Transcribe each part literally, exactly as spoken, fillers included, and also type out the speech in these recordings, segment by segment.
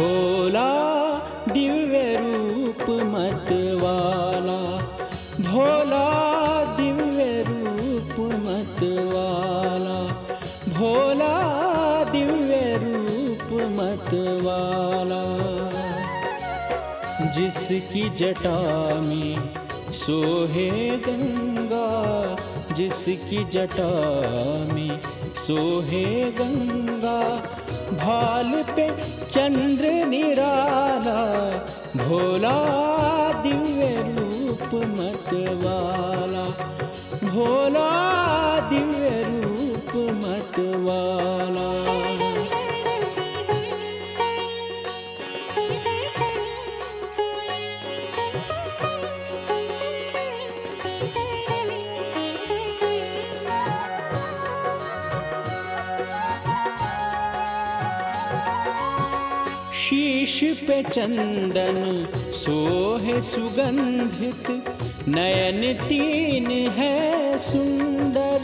भोला दिव्य रूप मतवाला, भोला दिव्य रूप मतवाला, भोला दिव्य रूप मतवाला। जिसकी जटा में सोहे गंगा, जिसकी जटा में सोहे गंगा, भाल पे चंद्र निराला, भोला दिव्य रूप मतवाला, भोला दिव्य रूप मतवाला। शीश पे चंदन सोहे सुगंधित, नयन तीन है सुंदर,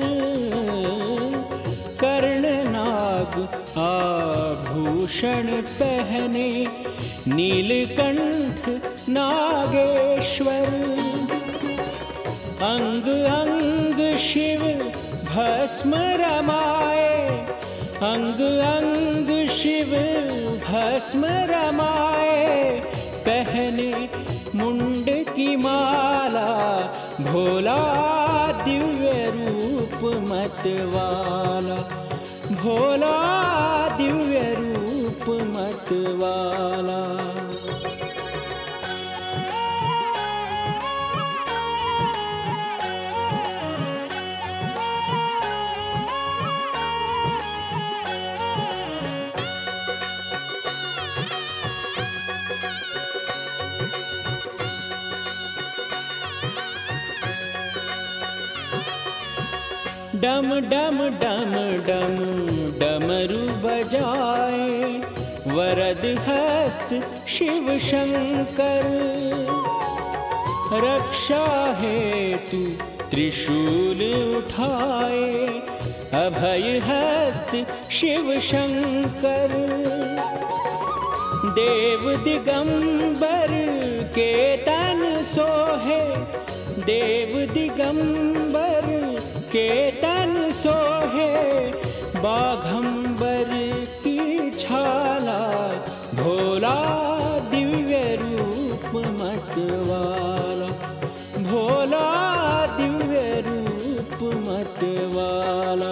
कर्णनाग आभूषण पहने, नीलकंठ नागेश्वर, अंग अंग शिव भस्म रमाए, अंग अंग शिव भस्म रमाए, पहने मुंड की माला, भोला दिव्य रूप मतवाला, भोला दिव्य रूप मतवाला। डम डम डम डम डमरू बजाए, वरद हस्त शिव शंकर, रक्षा हेतु त्रिशूल उठाए, अभय हस्त शिव शंकर, देव दिगंबर के तन सोहे, देव दिगंबर के तन सोहे, बाघंबर की छाला, भोला दिव्य रूप मतवाला, भोला दिव्य रूप मतवाला।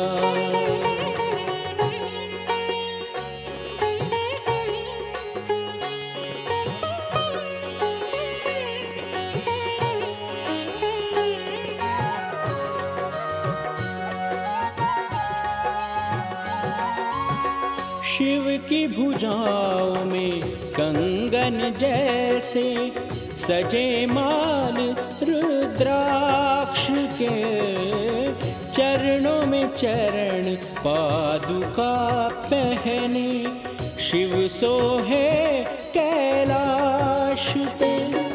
शिव की भुजाओं में कंगन जैसे सजे माल रुद्राक्ष के, चरणों में चरण पादुका पहने, शिव सोहे कैलाश पे,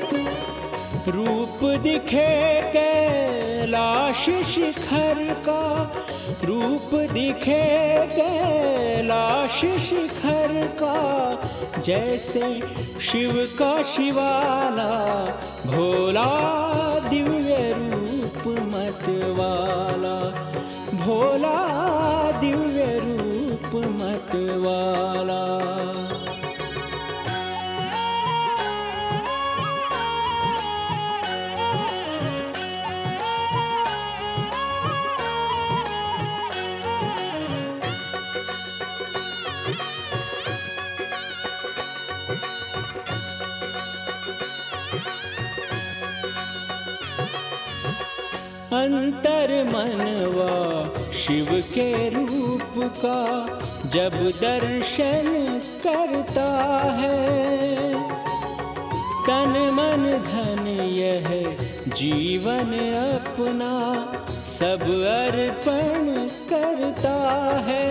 रूप दिखे कैलाश शिखर का, रूप दिखे कैलाश शिखर का, जैसे शिव का शिवाला, भोला दिव्य रूप मतवाला, भोला दिव्य रूप मतवाला। अंतर मनवा शिव के रूप का जब दर्शन करता है, तन मन धन यह जीवन अपना सब अर्पण करता है।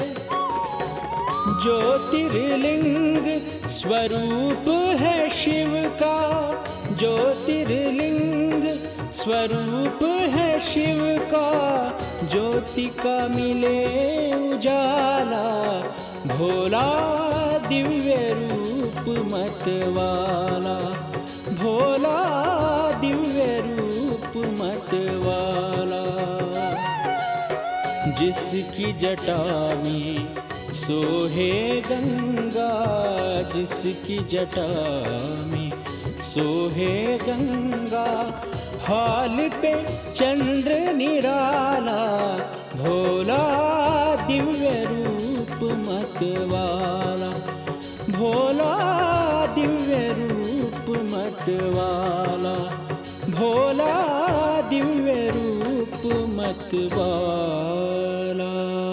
ज्योतिर्लिंग स्वरूप है शिव का, ज्योतिर्लिंग स्वरूप है शिव का, ज्योति का मिले उजाला, भोला दिव्य रूप रूप मतवाला, भोला दिव्य रूप मतवाला। जिसकी जटा में सोहे गंगा, जिसकी जटा में सोहे गंगा, हाल पे चंद्र निराला, भोला दिव्य रूप मतवाला, भोला दिव्य रूप मतवाला, भोला दिव्य रूप मतवाला।